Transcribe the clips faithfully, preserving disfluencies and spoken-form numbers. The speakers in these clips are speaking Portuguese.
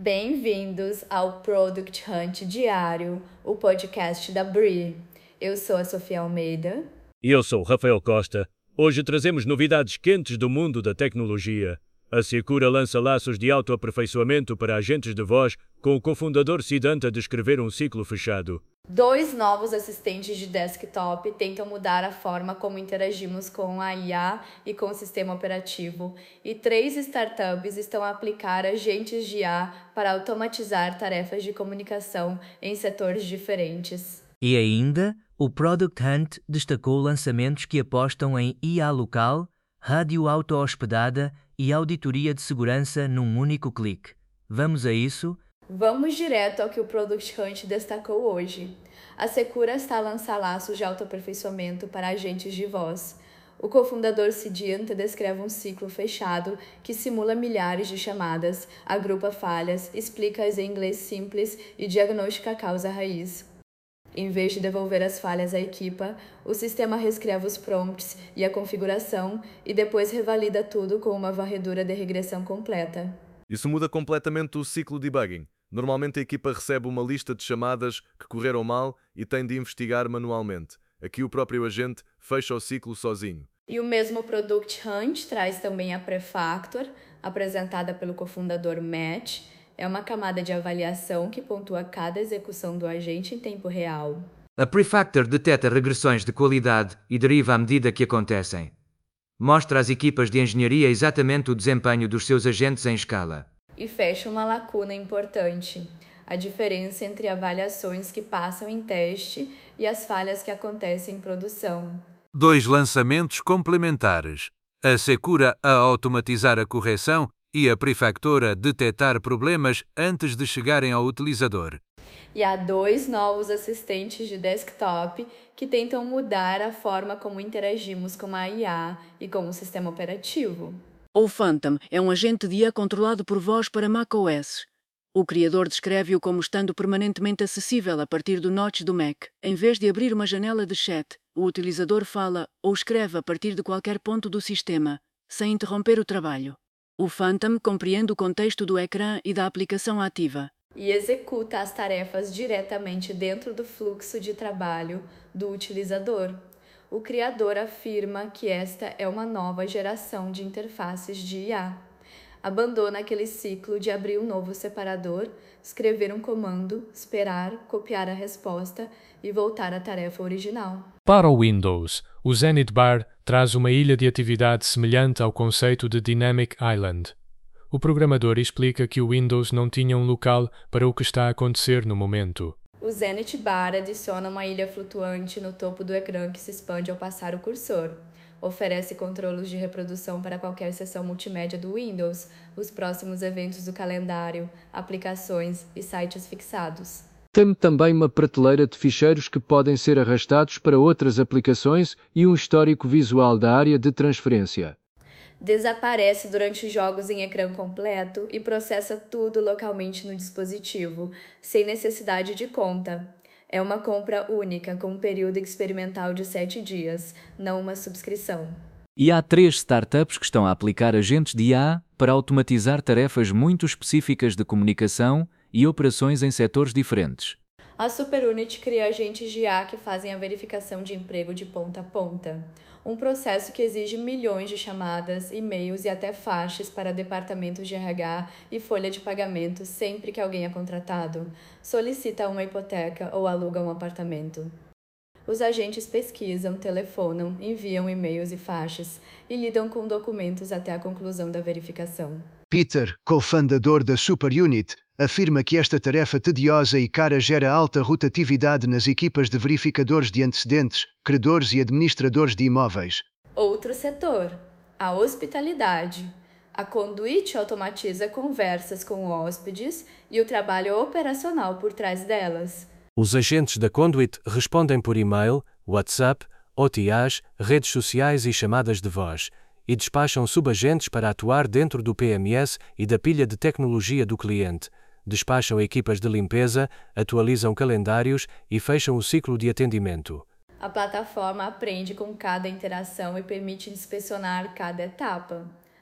Bem-vindos ao Product Hunt Diário, o podcast da Brie. Eu sou a Sofia Almeida. E eu sou o Rafael Costa. Hoje trazemos novidades quentes do mundo da tecnologia. A Secura lança laços de autoaperfeiçoamento para agentes de voz, com o cofundador Siddhanta a descrever um ciclo fechado. Dois novos assistentes de desktop tentam mudar a forma como interagimos com a I A e com o sistema operativo. E três startups estão a aplicar agentes de I A para automatizar tarefas de comunicação em setores diferentes. E ainda, o Product Hunt destacou lançamentos que apostam em I A local, rádio auto-hospedada e auditoria de segurança num único clique. Vamos a isso? Vamos direto ao que o Product Hunt destacou hoje. A Secura está a lançar laços de autoaperfeiçoamento para agentes de voz. O cofundador Siddhanta descreve um ciclo fechado que simula milhares de chamadas, agrupa falhas, explica-as em inglês simples e diagnostica a causa raiz. Em vez de devolver as falhas à equipa, o sistema reescreve os prompts e a configuração e depois revalida tudo com uma varredura de regressão completa. Isso muda completamente o ciclo de debugging. Normalmente a equipa recebe uma lista de chamadas que correram mal e tem de investigar manualmente. Aqui o próprio agente fecha o ciclo sozinho. E o mesmo Product Hunt traz também a Prefactor, apresentada pelo cofundador Matt. É uma camada de avaliação que pontua cada execução do agente em tempo real. A Prefactor detecta regressões de qualidade e deriva à medida que acontecem. Mostra às equipas de engenharia exatamente o desempenho dos seus agentes em escala. E fecha uma lacuna importante: a diferença entre avaliações que passam em teste e as falhas que acontecem em produção. Dois lançamentos complementares: a Secura a automatizar a correção e a Prefactor a detectar problemas antes de chegarem ao utilizador. E há dois novos assistentes de desktop que tentam mudar a forma como interagimos com a I A e com o sistema operativo. O Phantom é um agente de I A controlado por voz para macOS. O criador descreve-o como estando permanentemente acessível a partir do notch do Mac. Em vez de abrir uma janela de chat, o utilizador fala ou escreve a partir de qualquer ponto do sistema, sem interromper o trabalho. O Phantom compreende o contexto do ecrã e da aplicação ativa. E executa as tarefas diretamente dentro do fluxo de trabalho do utilizador. O criador afirma que esta é uma nova geração de interfaces de I A. Abandona aquele ciclo de abrir um novo separador, escrever um comando, esperar, copiar a resposta e voltar à tarefa original. Para o Windows, o Zenith Bar traz uma ilha de atividade semelhante ao conceito de Dynamic Island. O programador explica que o Windows não tinha um local para o que está a acontecer no momento. O Zenith Bar adiciona uma ilha flutuante no topo do ecrã que se expande ao passar o cursor. Oferece controles de reprodução para qualquer seção multimédia do Windows, os próximos eventos do calendário, aplicações e sites fixados. Tem também uma prateleira de ficheiros que podem ser arrastados para outras aplicações e um histórico visual da área de transferência. Desaparece durante jogos em ecrã completo e processa tudo localmente no dispositivo, sem necessidade de conta. É uma compra única com um período experimental de sete dias, não uma subscrição. E há três startups que estão a aplicar agentes de I A para automatizar tarefas muito específicas de comunicação e operações em setores diferentes. A SuperUnit cria agentes de I A que fazem a verificação de emprego de ponta a ponta. Um processo que exige milhões de chamadas, e-mails e até faixas para departamentos de R H e folha de pagamento sempre que alguém é contratado, solicita uma hipoteca ou aluga um apartamento. Os agentes pesquisam, telefonam, enviam e-mails e faixas e lidam com documentos até a conclusão da verificação. Peter, cofundador da SuperUnit, afirma que esta tarefa tediosa e cara gera alta rotatividade nas equipas de verificadores de antecedentes, credores e administradores de imóveis. Outro setor, a hospitalidade. A Conduit automatiza conversas com hóspedes e o trabalho operacional por trás delas. Os agentes da Conduit respondem por e-mail, WhatsApp, O T As, redes sociais e chamadas de voz, e despacham subagentes para atuar dentro do P M S e da pilha de tecnologia do cliente. Despacham equipas de limpeza, atualizam calendários e fecham o ciclo de atendimento. A plataforma aprende com cada interação e permite inspecionar cada etapa.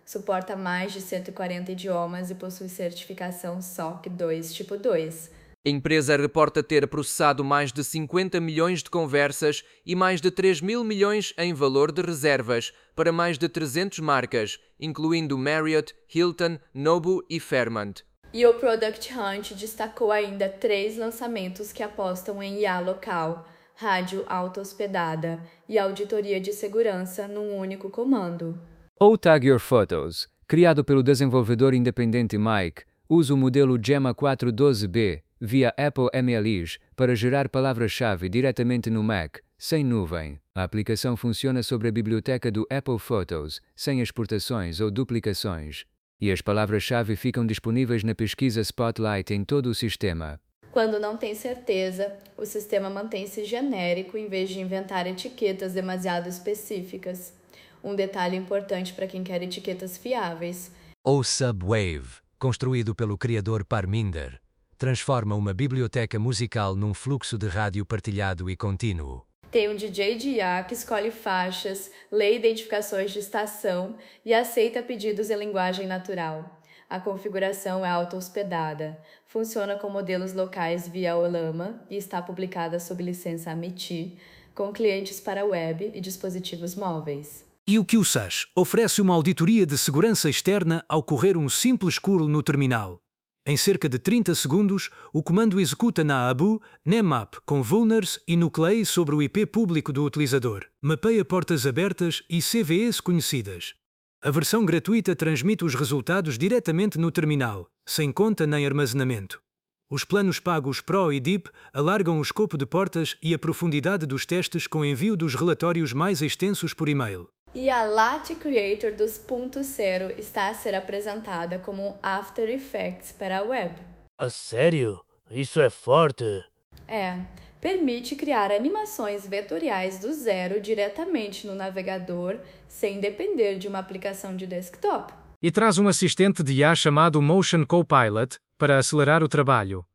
suporta mais de cento e quarenta idiomas e possui certificação S O C dois tipo dois. A empresa reporta ter processado mais de cinquenta milhões de conversas e mais de três mil milhões em valor de reservas para mais de trezentas marcas, incluindo Marriott, Hilton, Nobu e Fairmont. E o Product Hunt destacou ainda três lançamentos que apostam em I A local, rádio auto-hospedada e auditoria de segurança num único comando. O Tag Your Photos, criado pelo desenvolvedor independente Mike, usa o modelo Gemma quatrocentos e doze B via Apple M L Is para gerar palavras-chave diretamente no Mac, sem nuvem. A aplicação funciona sobre a biblioteca do Apple Photos, sem exportações ou duplicações. E as palavras-chave ficam disponíveis na pesquisa Spotlight em todo o sistema. Quando não tem certeza, o sistema mantém-se genérico em vez de inventar etiquetas demasiado específicas. Um detalhe importante para quem quer etiquetas fiáveis. O Subwave, construído pelo criador Parminder, transforma uma biblioteca musical num fluxo de rádio partilhado e contínuo. Tem um D J de I A que escolhe faixas, lê identificações de estação e aceita pedidos em linguagem natural. A configuração é auto-hospedada, funciona com modelos locais via Olama e está publicada sob licença Amity, com clientes para web e dispositivos móveis. E o Q S A S oferece uma auditoria de segurança externa ao correr um simples curl no terminal. Em cerca de trinta segundos, o comando executa na Abu, Nmap com vulners e nuclei sobre o I P público do utilizador. Mapeia portas abertas e C V Es conhecidas. A versão gratuita transmite os resultados diretamente no terminal, sem conta nem armazenamento. Os planos pagos Pro e Deep alargam o escopo de portas e a profundidade dos testes com envio dos relatórios mais extensos por e-mail. E a Lati Creator dos ponto zero está a ser apresentada como um After Effects para a web. A sério? Isso é forte. É, permite criar animações vetoriais do zero diretamente no navegador, sem depender de uma aplicação de desktop. E traz um assistente de I A chamado Motion Copilot para acelerar o trabalho.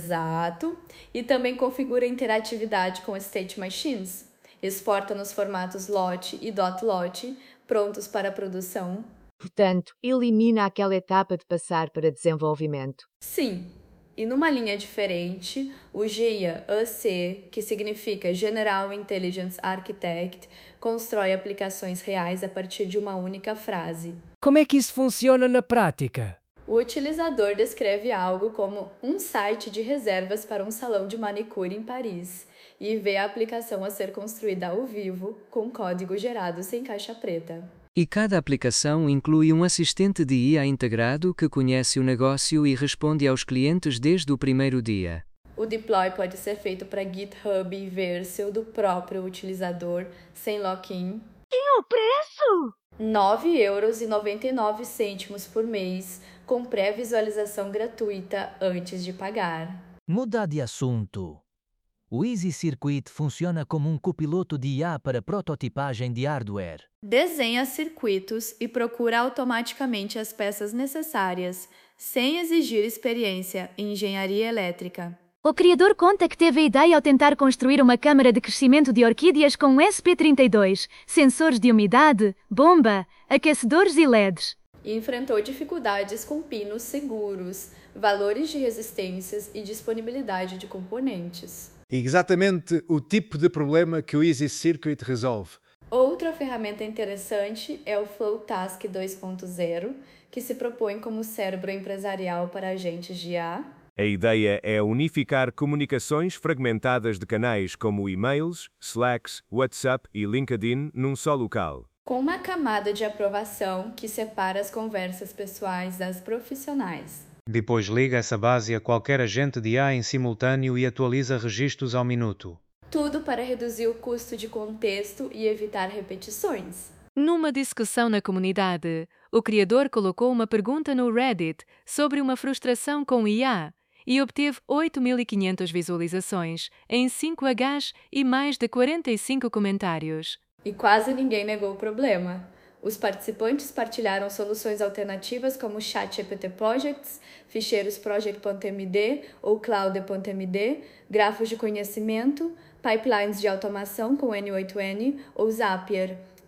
Exato. E também configura interatividade com State Machines. Exporta nos formatos L O T e .L O T, prontos para produção. Portanto, elimina aquela etapa de passar para desenvolvimento. Sim. E numa linha diferente, o G I A C, que significa General Intelligence Architect, constrói aplicações reais a partir de uma única frase. Como é que isso funciona na prática? O utilizador descreve algo como um site de reservas para um salão de manicure em Paris e vê a aplicação a ser construída ao vivo, com código gerado sem caixa preta. E cada aplicação inclui um assistente de I A integrado que conhece o negócio e responde aos clientes desde o primeiro dia. O deploy pode ser feito para GitHub e Vercel do próprio utilizador, sem lock-in. E o preço? nove euros e noventa e nove cêntimos por mês, com pré-visualização gratuita antes de pagar. Mudar de assunto. O Easy Circuit funciona como um copiloto de I A para prototipagem de hardware. Desenha circuitos e procura automaticamente as peças necessárias, sem exigir experiência em engenharia elétrica. O criador conta que teve a ideia ao tentar construir uma câmara de crescimento de orquídeas com S P trinta e dois, sensores de umidade, bomba, aquecedores e L E Ds. E enfrentou dificuldades com pinos seguros, valores de resistências e disponibilidade de componentes. Exatamente o tipo de problema que o Easy Circuit resolve. Outra ferramenta interessante é o Flowtask dois ponto zero, que se propõe como cérebro empresarial para agentes de I A. A ideia é unificar comunicações fragmentadas de canais como e-mails, Slacks, WhatsApp e LinkedIn num só local. Com uma camada de aprovação que separa as conversas pessoais das profissionais. Depois liga essa base a qualquer agente de I A em simultâneo e atualiza registros ao minuto. Tudo para reduzir o custo de contexto e evitar repetições. Numa discussão na comunidade, o criador colocou uma pergunta no Reddit sobre uma frustração com I A e obteve oito mil e quinhentas visualizações em cinco Hs e mais de quarenta e cinco comentários. E quase ninguém negou o problema. Os participantes partilharam soluções alternativas como ChatGPT Projects, ficheiros project.md ou cloud.md, grafos de conhecimento, pipelines de automação com N oito N ou Zapier,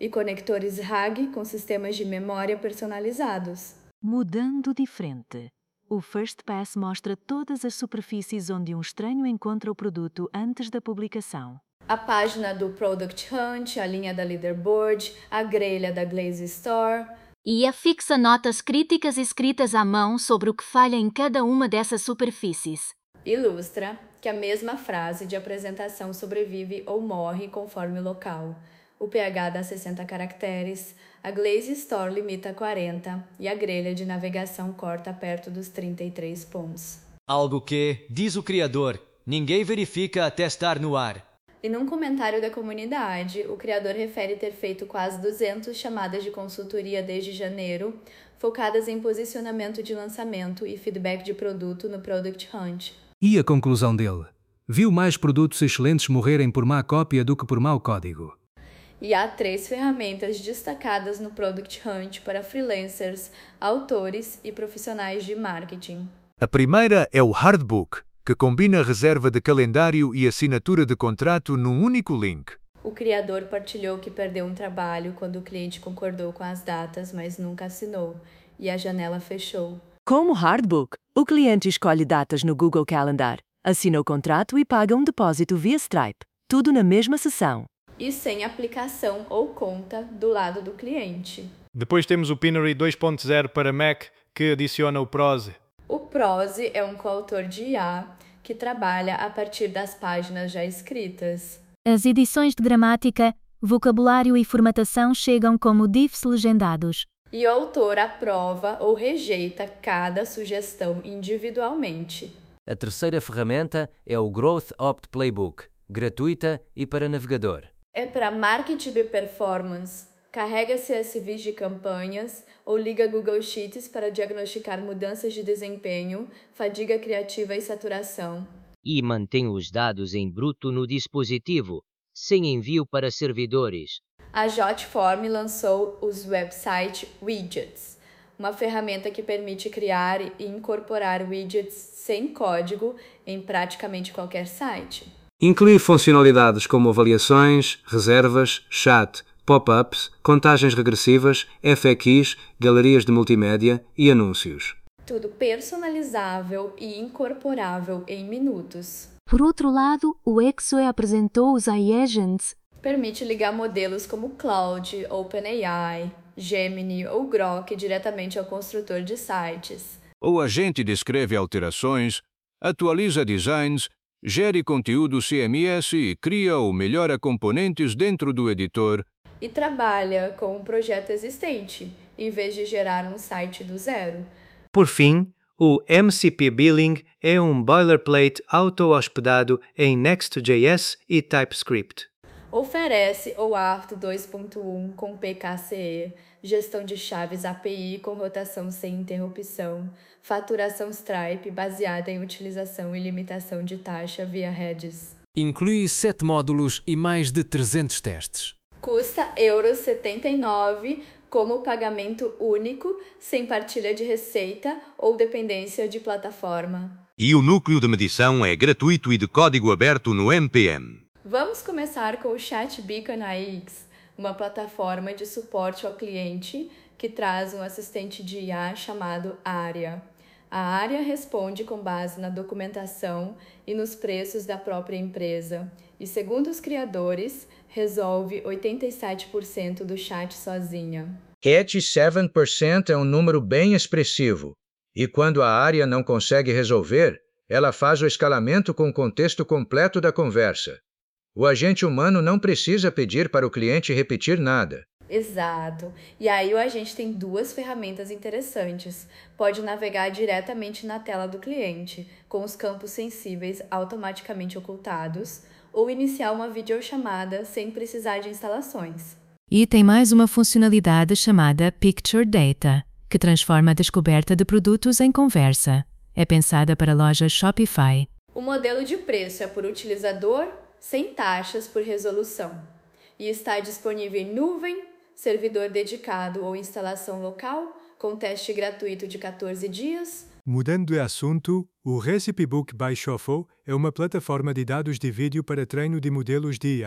e conectores R A G com sistemas de memória personalizados. Mudando de frente. O First Pass mostra todas as superfícies onde um estranho encontra o produto antes da publicação. A página do Product Hunt, a linha da Leaderboard, a grelha da Glaze Store. E afixa notas críticas escritas à mão sobre o que falha em cada uma dessas superfícies. Ilustra que a mesma frase de apresentação sobrevive ou morre conforme o local. O pH dá sessenta caracteres, a Glaze Store limita a quarenta e a grelha de navegação corta perto dos trinta e três pontos. Algo que, diz o criador, ninguém verifica até estar no ar. E num comentário da comunidade, o criador refere ter feito quase duzentas chamadas de consultoria desde janeiro, focadas em posicionamento de lançamento e feedback de produto no Product Hunt. E a conclusão dele? Viu mais produtos excelentes morrerem por má cópia do que por mau código. E há três ferramentas destacadas no Product Hunt para freelancers, autores e profissionais de marketing. A primeira é o Hardbook, que combina reserva de calendário e assinatura de contrato num único link. O criador partilhou que perdeu um trabalho quando o cliente concordou com as datas, mas nunca assinou, e a janela fechou. Com o Hardbook, o cliente escolhe datas no Google Calendar, assina o contrato e paga um depósito via Stripe, tudo na mesma sessão. E sem aplicação ou conta do lado do cliente. Depois temos o Pinery dois ponto zero para Mac, que adiciona o Prose. O Prose é um coautor de I A que trabalha a partir das páginas já escritas. As edições de gramática, vocabulário e formatação chegam como diffs legendados. E o autor aprova ou rejeita cada sugestão individualmente. A terceira ferramenta é o Growth Opt Playbook, gratuita e para navegador. É para marketing de performance. Carrega C S Vs de campanhas ou liga Google Sheets para diagnosticar mudanças de desempenho, fadiga criativa e saturação. E mantém os dados em bruto no dispositivo, sem envio para servidores. A Jotform lançou os Website Widgets, uma ferramenta que permite criar e incorporar widgets sem código em praticamente qualquer site. Inclui funcionalidades como avaliações, reservas, chat, pop-ups, contagens regressivas, F A Qs, galerias de multimédia e anúncios. Tudo personalizável e incorporável em minutos. Por outro lado, o Exo apresentou os iAgents. Permite ligar modelos como Claude, OpenAI, Gemini ou Grok diretamente ao construtor de sites. O agente descreve alterações, atualiza designs, gere conteúdo C M S e cria ou melhora componentes dentro do editor. E trabalha com um projeto existente, em vez de gerar um site do zero. Por fim, o M C P Billing é um boilerplate auto-hospedado em Next.js e TypeScript. Oferece o A R T dois ponto um com P K C E, gestão de chaves A P I com rotação sem interrupção, faturação Stripe baseada em utilização e limitação de taxa via Redis. Inclui sete módulos e mais de trezentos testes. Custa euros setenta e nove como pagamento único, sem partilha de receita ou dependência de plataforma. E o núcleo de medição é gratuito e de código aberto no N P M. Vamos começar com o ChatBeacon A X, uma plataforma de suporte ao cliente que traz um assistente de I A chamado Aria. A Aria responde com base na documentação e nos preços da própria empresa e, segundo os criadores, resolve oitenta e sete por cento do chat sozinha. eighty-seven percent é um número bem expressivo. E quando a Aria não consegue resolver, ela faz o escalamento com o contexto completo da conversa. O agente humano não precisa pedir para o cliente repetir nada. Exato. E aí o agente tem duas ferramentas interessantes. Pode navegar diretamente na tela do cliente, com os campos sensíveis automaticamente ocultados, ou iniciar uma videochamada sem precisar de instalações. E tem mais uma funcionalidade chamada Picture Data, que transforma a descoberta de produtos em conversa. É pensada para lojas Shopify. O modelo de preço é por utilizador, sem taxas por resolução. E está disponível em nuvem, servidor dedicado ou instalação local, com teste gratuito de quatorze dias. Mudando de assunto, o Recipe Book by Shuffle é uma plataforma de dados de vídeo para treino de modelos de I A.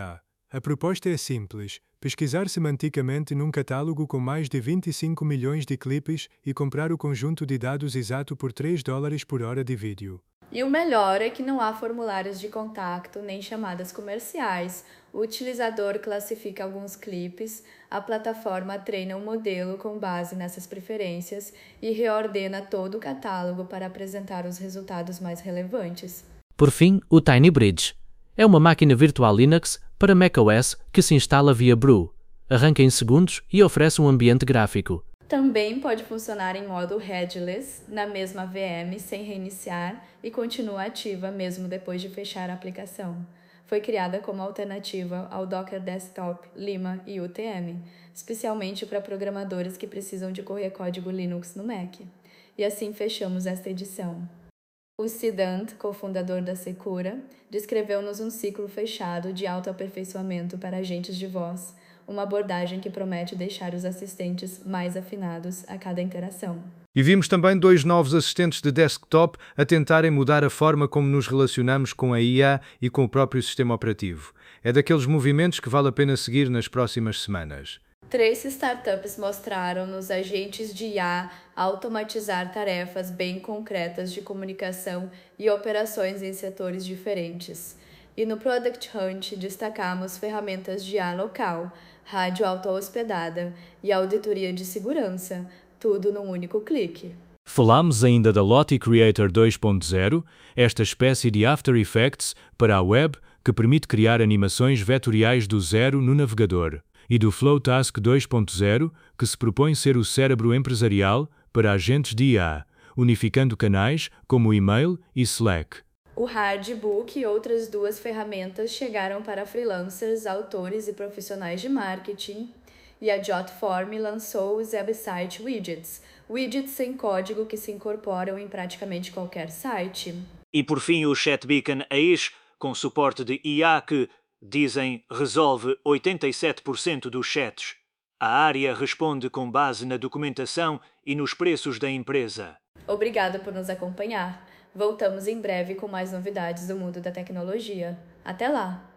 A proposta é simples: pesquisar semanticamente num catálogo com mais de vinte e cinco milhões de clipes e comprar o conjunto de dados exato por três dólares por hora de vídeo. E o melhor é que não há formulários de contato nem chamadas comerciais. O utilizador classifica alguns clipes, a plataforma treina um modelo com base nessas preferências e reordena todo o catálogo para apresentar os resultados mais relevantes. Por fim, o Tiny Bridge. É uma máquina virtual Linux para macOS que se instala via Brew, arranca em segundos e oferece um ambiente gráfico. Também pode funcionar em modo headless, na mesma V M, sem reiniciar e continua ativa mesmo depois de fechar a aplicação. Foi criada como alternativa ao Docker Desktop, Lima e U T M, especialmente para programadores que precisam de correr código Linux no Mac. E assim fechamos esta edição. O Siddhant, cofundador da Secura, descreveu-nos um ciclo fechado de autoaperfeiçoamento para agentes de voz, uma abordagem que promete deixar os assistentes mais afinados a cada interação. E vimos também dois novos assistentes de desktop a tentarem mudar a forma como nos relacionamos com a I A e com o próprio sistema operativo. É daqueles movimentos que vale a pena seguir nas próximas semanas. Três startups mostraram nos agentes de I A automatizar tarefas bem concretas de comunicação e operações em setores diferentes. E no Product Hunt destacamos ferramentas de I A local, rádio auto-hospedada e auditoria de segurança, tudo num único clique. Falamos ainda da Lottie Creator dois ponto zero, esta espécie de After Effects para a web que permite criar animações vetoriais do zero no navegador, e do Flowtask dois ponto zero, que se propõe ser o cérebro empresarial para agentes de I A, unificando canais como e-mail e Slack. O Hardbook e outras duas ferramentas chegaram para freelancers, autores e profissionais de marketing, e a Jotform lançou os website widgets, widgets sem código que se incorporam em praticamente qualquer site. E por fim o ChatBeacon A I S, com suporte de I A que, dizem, resolve oitenta e sete por cento dos chats. A área responde com base na documentação e nos preços da empresa. Obrigada por nos acompanhar. Voltamos em breve com mais novidades do mundo da tecnologia. Até lá!